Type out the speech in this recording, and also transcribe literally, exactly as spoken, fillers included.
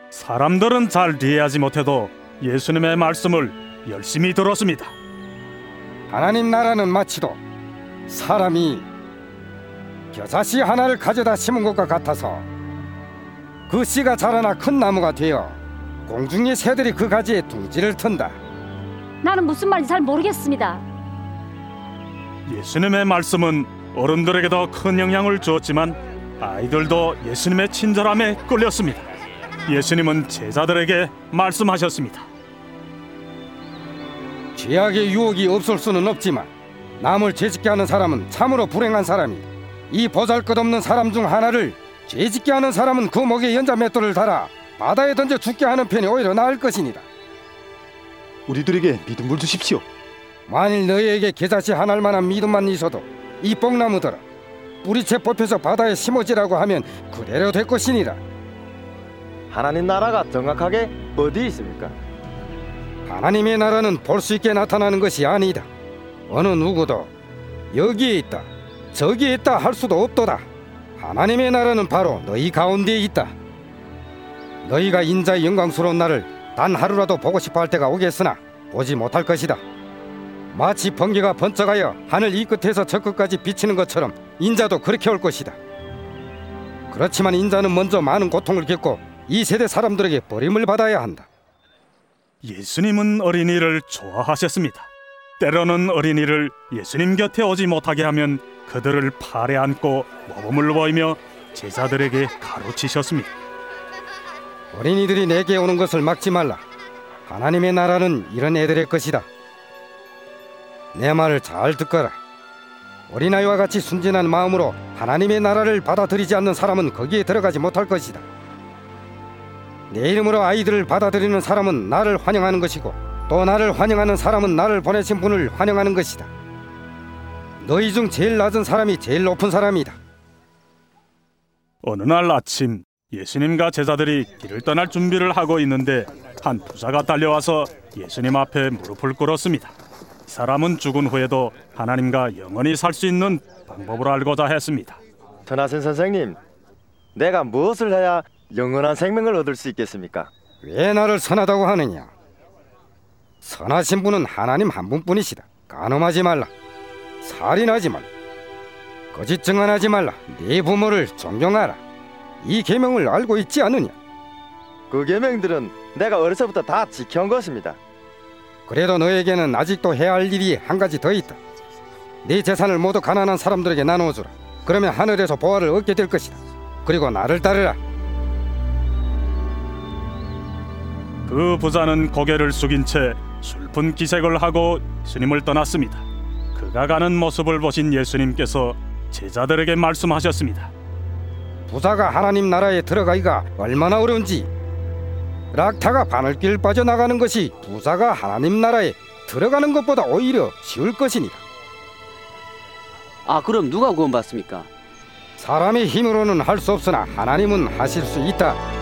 사람들은 잘 이해하지 못해도 예수님의 말씀을 열심히 들었습니다. 하나님 나라는 마치도 사람이 겨자씨 하나를 가져다 심은 것과 같아서 그 씨가 자라나 큰 나무가 되어 공중의 새들이 그 가지에 둥지를 튼다. 나는 무슨 말인지 잘 모르겠습니다. 예수님의 말씀은 어른들에게도 큰 영향을 주었지만 아이들도 예수님의 친절함에 끌렸습니다. 예수님은 제자들에게 말씀하셨습니다. 죄악의 유혹이 없을 수는 없지만 남을 죄짓게 하는 사람은 참으로 불행한 사람이다. 이 보잘것없는 사람 중 하나를 죄짓게 하는 사람은 그 목에 연자 맷돌을 달아 바다에 던져 죽게 하는 편이 오히려 나을 것이니라. 우리들에게 믿음을 주십시오. 만일 너희에게 겨자씨 한 알만한 믿음만 있어도 이 뽕나무들아 뿌리채 뽑혀서 바다에 심어지라고 하면 그대로 될 것이니라. 하나님 나라가 정확하게 어디 있습니까? 하나님의 나라는 볼 수 있게 나타나는 것이 아니다. 어느 누구도 여기에 있다 저기에 있다 할 수도 없도다. 하나님의 나라는 바로 너희 가운데에 있다. 너희가 인자의 영광스러운 날을 단 하루라도 보고 싶어 할 때가 오겠으나 보지 못할 것이다. 마치 번개가 번쩍하여 하늘 이 끝에서 저 끝까지 비치는 것처럼 인자도 그렇게 올 것이다. 그렇지만 인자는 먼저 많은 고통을 겪고 이 세대 사람들에게 버림을 받아야 한다. 예수님은 어린이를 좋아하셨습니다. 때로는 어린이를 예수님 곁에 오지 못하게 하면 그들을 팔에 안고 모범을 보이며 제자들에게 가르치셨습니다. 어린이들이 내게 오는 것을 막지 말라. 하나님의 나라는 이런 애들의 것이다. 내 말을 잘 듣거라. 어린아이와 같이 순진한 마음으로 하나님의 나라를 받아들이지 않는 사람은 거기에 들어가지 못할 것이다. 내 이름으로 아이들을 받아들이는 사람은 나를 환영하는 것이고 또 나를 환영하는 사람은 나를 보내신 분을 환영하는 것이다. 너희 중 제일 낮은 사람이 제일 높은 사람이다. 어느 날 아침 예수님과 제자들이 길을 떠날 준비를 하고 있는데 한 부자가 달려와서 예수님 앞에 무릎을 꿇었습니다. 이 사람은 죽은 후에도 하나님과 영원히 살 수 있는 방법을 알고자 했습니다. 전하신 선생님, 내가 무엇을 해야 영원한 생명을 얻을 수 있겠습니까? 왜 나를 선하다고 하느냐? 선하신 분은 하나님 한 분뿐이시다. 간음하지 말라. 살인하지 말라. 거짓 증언하지 말라. 네 부모를 존경하라. 이 계명을 알고 있지 않느냐? 그 계명들은 내가 어려서부터 다 지켜온 것입니다. 그래도 너에게는 아직도 해야 할 일이 한 가지 더 있다. 네 재산을 모두 가난한 사람들에게 나누어주라. 그러면 하늘에서 보화를 얻게 될 것이다. 그리고 나를 따르라. 그 부자는 고개를 숙인 채 슬픈 기색을 하고 예수님을 떠났습니다. 그가 가는 모습을 보신 예수님께서 제자들에게 말씀하셨습니다. 부자가 하나님 나라에 들어가기가 얼마나 어려운지 락타가 바늘길 빠져나가는 것이 부자가 하나님 나라에 들어가는 것보다 오히려 쉬울 것이니라. 아, 그럼 누가 구원받습니까? 사람의 힘으로는 할 수 없으나 하나님은 하실 수 있다.